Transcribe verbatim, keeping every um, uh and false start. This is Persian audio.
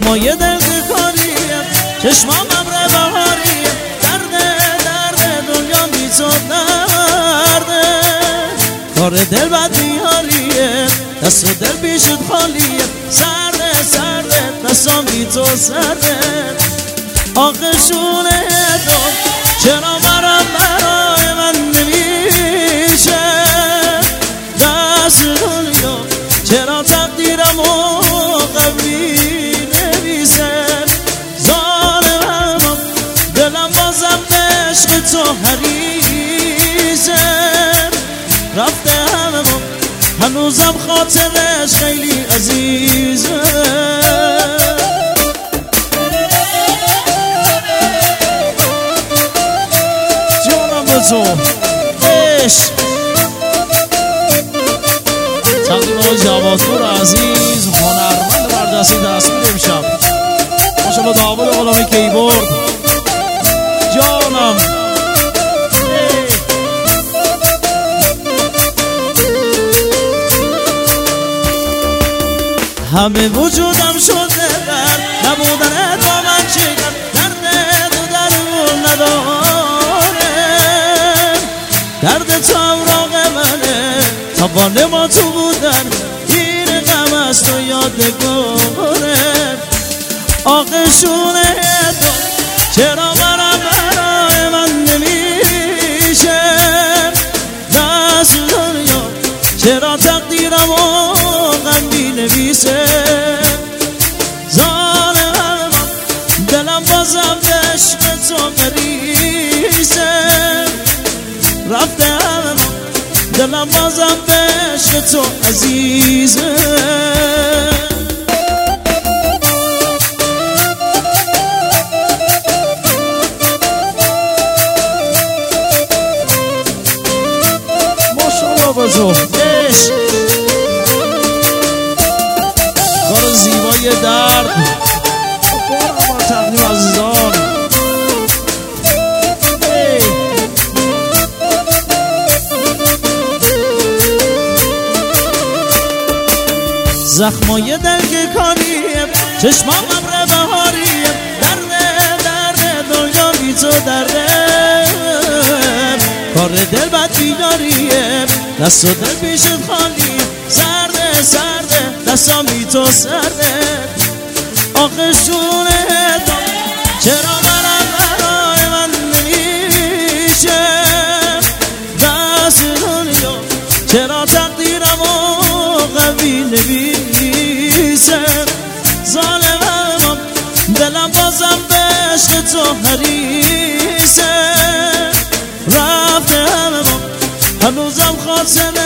زخمای دل کاریم چشمام ابر بهاریم درد درد دنیا بی تو درده کار دل بد میاریه دست و دل بیشت خالیه سرده سرده دستام بی تو سرده آخشونه تو چرا برام برای من نمیشه دست دنیا چرا تقدیرمو قوی نمیشه ظالمم دلم بازم عشق تو حریصه رفته هممون هنوزم خاطرش خیلی عزیزه جانم به تو عشق تقدیم آقای جوادپور عزیز هنرمند بردستی تصویر امشب ماشاءالله داوود غلامی کیبورد جانم همه وجودم شده بر نبودن با من چیکار درد تو درمون نداره درد تو اوراق منه توان ما تو بودن این غم است و یادگاره آخشونه تو چرا برام برای من نمیشه دست دنیا چرا تقدیرمو غم بینویسه ظالمم دلم بازم به عشق تو بریسه رفته همم دلم بازم به عشق تو عزیزه ماشاءالله به تو عشق کار زیبای درد بارم با تقدیم عزیزان زخمای دل که کاریم چشمام ابر بهاریم درد درد دنیا بی تو درده کار دل بد بیداریم دست و دل بیشت خالی سرده سرده دستام بی تو سرده آخشونه تو چرا برم برای من نمیشه دست دنیا چرا تقدیرمو قوی نویسه ظالمم دلم بازم به عشق تو حریصه رفته هممون هنوزم خاطره